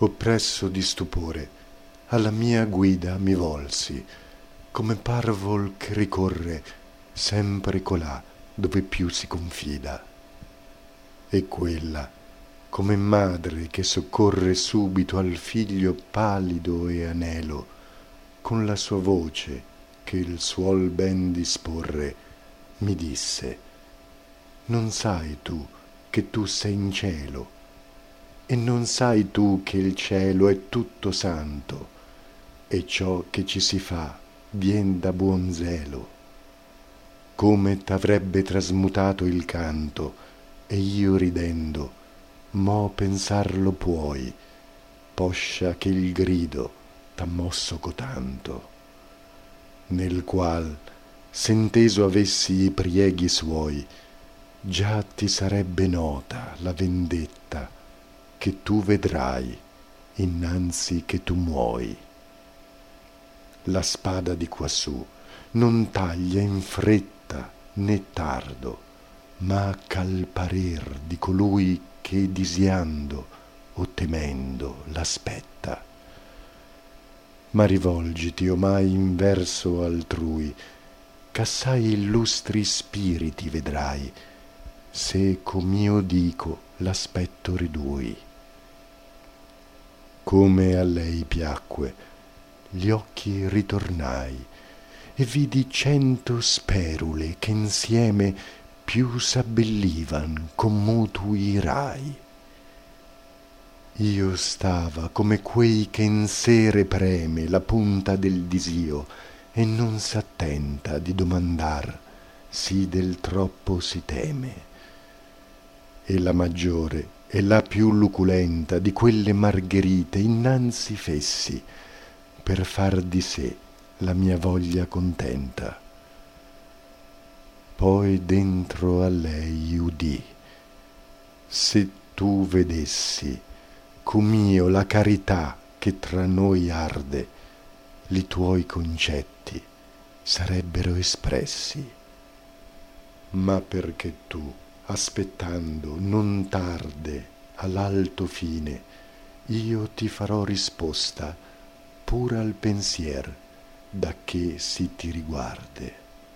Oppresso di stupore, alla mia guida mi volsi, come parvol che ricorre sempre colà dove più si confida. E quella, come madre che soccorre subito al figlio pallido e anelo, con la sua voce che il suol ben disporre, mi disse: non sai tu che tu sei in cielo, e non sai tu che il cielo è tutto santo, e ciò che ci si fa vien da buon zelo. Come t'avrebbe trasmutato il canto, e io ridendo, mo pensarlo puoi, poscia che il grido t'ha mosso cotanto, nel qual, s'inteso avessi i prieghi suoi, già ti sarebbe nota la vendetta che tu vedrai innanzi che tu muoi. La spada di quassù non taglia in fretta né tardo, ma ch'al parer di colui che disiando o temendo l'aspetta. Ma rivolgiti omai in verso altrui, ch'assai illustri spiriti vedrai, se com'io dico l'aspetto ridui. Come a lei piacque, gli occhi ritornai, e vidi 100 sperule che insieme più s'abbellivan con mutui rai. Io stava come quei che in sere preme la punta del disio e non s'attenta di domandar sì del troppo si teme. E la maggiore e la più luculenta di quelle margherite innanzi fessi per far di sé la mia voglia contenta. Poi dentro a lei udì: se tu vedessi com'io la carità che tra noi arde, li tuoi concetti sarebbero espressi. Ma perché tu, aspettando non tarde all'alto fine, io ti farò risposta pur al pensier da che si ti riguarde.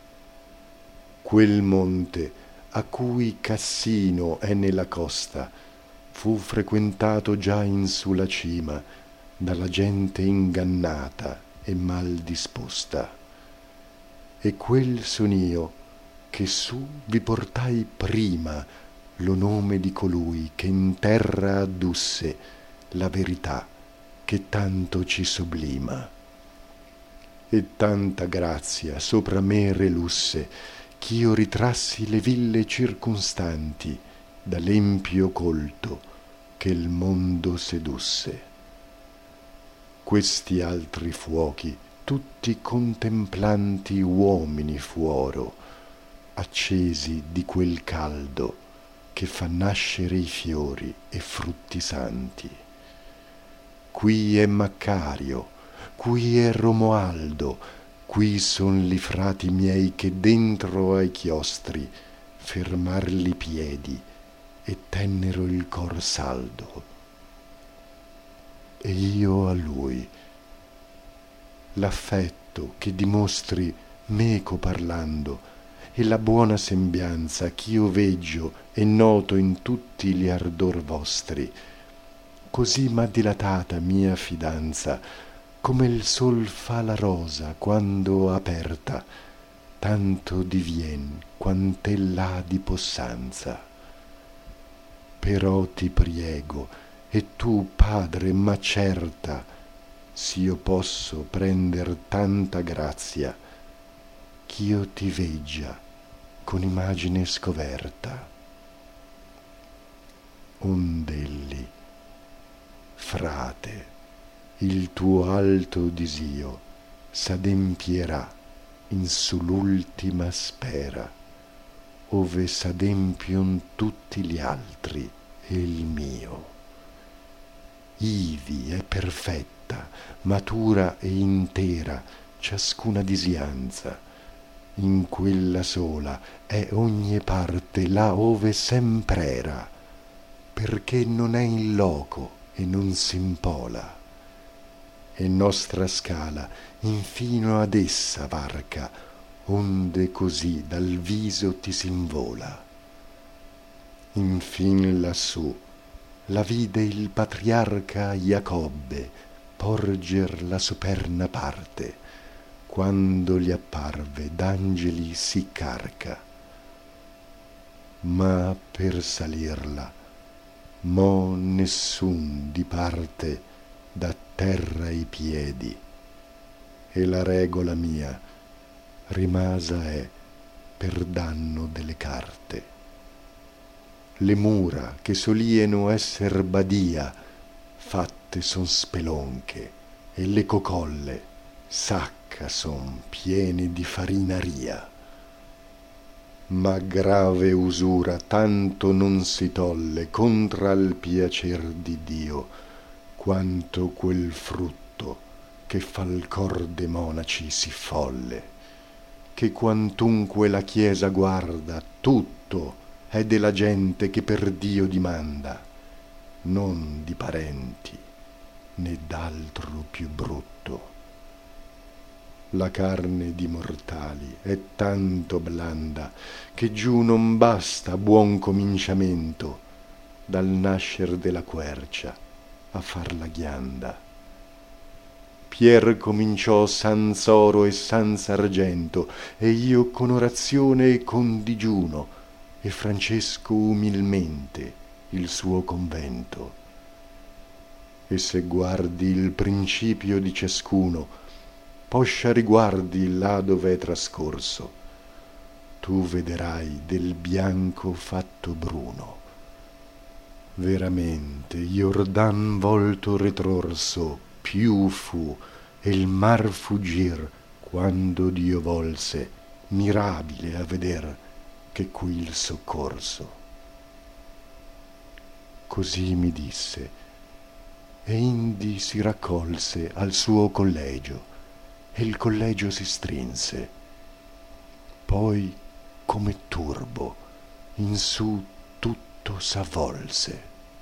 Quel monte a cui Cassino è nella costa fu frequentato già in su la cima dalla gente ingannata e mal disposta. E quel son io che su vi portai prima lo nome di colui che in terra addusse la verità che tanto ci sublima. E tanta grazia sopra me relusse ch'io ritrassi le ville circunstanti dall'empio colto che il mondo sedusse. Questi altri fuochi tutti contemplanti uomini fuoro, accesi di quel caldo che fa nascere i fiori e frutti santi. Qui è Maccario, qui è Romoaldo, qui son li frati miei che dentro ai chiostri fermar li piedi e tennero il cor saldo. E io a lui l'affetto che dimostri meco parlando e la buona sembianza ch'io veggio e noto in tutti gli ardor vostri, così m'ha dilatata mia fidanza, come il sol fa la rosa quando aperta, tanto divien quant'ell'ha di possanza. Però ti priego, e tu, Padre, m'accerta, s'io posso prender tanta grazia, ch'io ti veggia con imagine scoverta. Ond'elli, frate, il tuo alto disio s'adempierà in su l'ultima spera, ove s'adempion tutti gli altri e il mio. Ivi è perfetta, matura e intera ciascuna disianza, in quella sola è ogni parte là ove sempr'era, perché non è in loco e non s'impola, e nostra scala infino ad essa varca, onde così dal viso ti s'invola. Infin lassù la vide il patriarca Iacobbe porger la superna parte, quando gli apparve d'angeli sì carca. Ma per salirla mo nessun diparte da terra i piedi, e la regola mia rimasa è per danno delle carte. Le mura che solieno esser badia fatte son spelonche, e le cocolle sacca son piene di farinaria. Ma grave usura tanto non si tolle contra al piacer di Dio, quanto quel frutto che fa l cor de monaci sì folle, che quantunque la Chiesa guarda tutto è della gente che per Dio dimanda, non di parenti né d'altro più brutto. La carne di mortali è tanto blanda che giù non basta buon cominciamento dal nascer della quercia a far la ghianda. Pier cominciò sanz'oro e sanz'argento, e io con orazione e con digiuno, e Francesco umilmente il suo convento. E se guardi il principio di ciascuno, poscia riguardi là dove è trascorso, tu vederai del bianco fatto bruno. Veramente Iordan volto ritrorso più fu, e il mar fuggir quando Dio volse mirabile a veder che qui il soccorso. Così mi disse, e indi si raccolse al suo collegio, e il collegio si strinse. Poi, come turbo, in su tutto s'avvolse.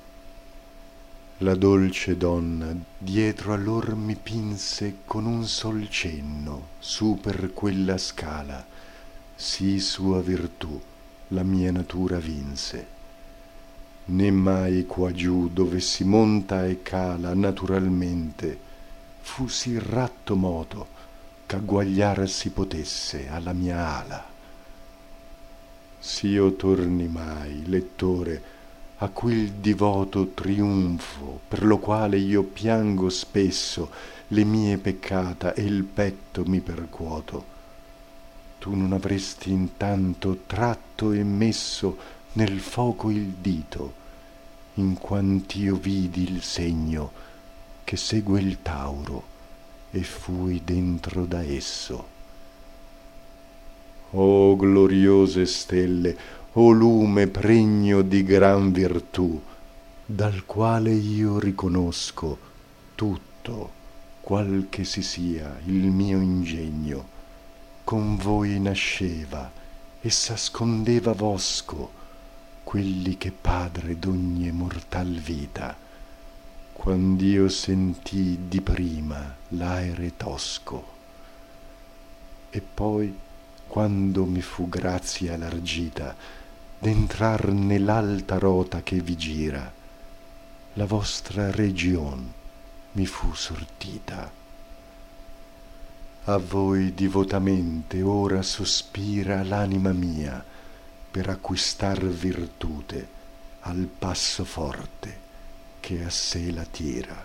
La dolce donna dietro a lor mi pinse con un sol cenno su per quella scala, sì sua virtù la mia natura vinse. Né mai qua giù dove si monta e cala naturalmente fu sì ratto moto ch'agguagliar si potesse alla mia ala. S'io torni mai, lettore, a quel divoto trionfo per lo quale io piango spesso le mie peccata e il petto mi percuoto, tu non avresti intanto tratto e messo nel foco il dito, in quant'io vidi il segno che segue il Tauro, e fui dentro da esso. O gloriose stelle, o lume pregno di gran virtù, dal quale io riconosco tutto qual che si sia il mio ingegno, con voi nasceva e s'ascondeva vosco, quelli che padre d'ogni mortal vita, quand'io sentì di prima l'aere tosco. E poi, quando mi fu grazia largita d'entrar nell'alta rota che vi gira, la vostra region mi fu sortita. A voi divotamente ora sospira l'anima mia per acquistar virtute al passo forte che a sé la tira.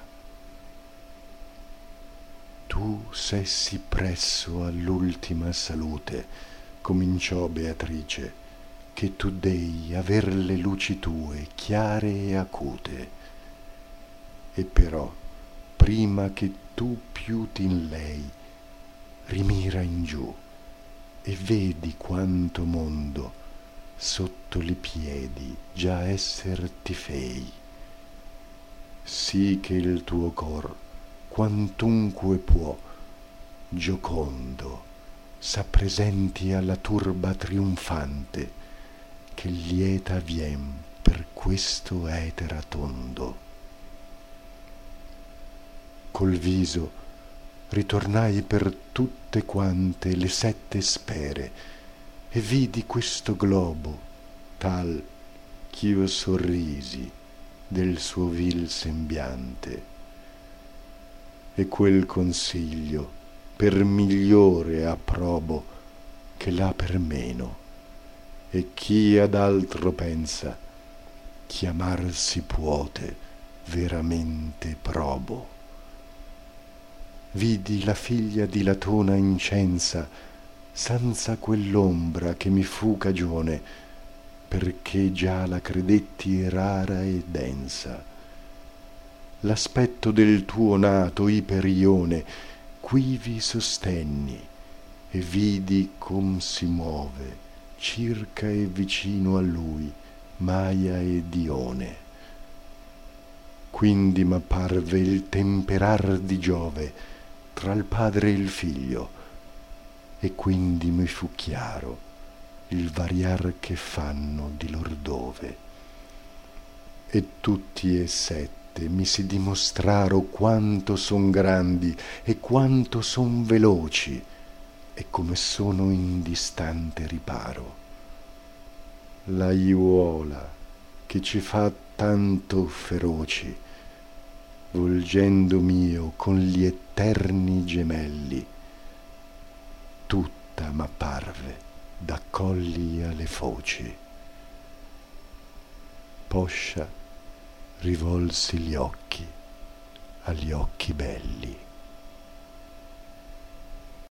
Tu sessi presso all'ultima salute, cominciò Beatrice, che tu dei aver le luci tue chiare e acute, e però prima che tu piuti in lei rimira in giù e vedi quanto mondo sotto li piedi già esser ti fei, sì che il tuo cor quantunque può giocondo s'appresenti alla turba trionfante che lieta vien per questo etera tondo. col viso ritornai per tutte quante le 7 sfere e vidi questo globo tal ch'io sorrisi del suo vil sembiante, e quel consiglio per migliore approbo che l'ha per meno, e chi ad altro pensa chiamar si puote veramente probo. Vidi la figlia di Latona incensa senza quell'ombra che mi fu cagione, perché già la credetti rara e densa. L'aspetto del tuo nato iperione quivi sostenni e vidi com si muove circa e vicino a lui Maia e Dione. Quindi m'apparve il temperar di Giove tra il padre e il figlio, e quindi mi fu chiaro il variar che fanno di lor dove. E tutti e 7 mi si dimostraro quanto son grandi e quanto son veloci, e come sono in distante riparo. La iuola che ci fa tanto feroci, volgendo mio con gli eterni gemelli, tutta m'apparve da colli alle foci. Poscia rivolsi gli occhi agli occhi belli.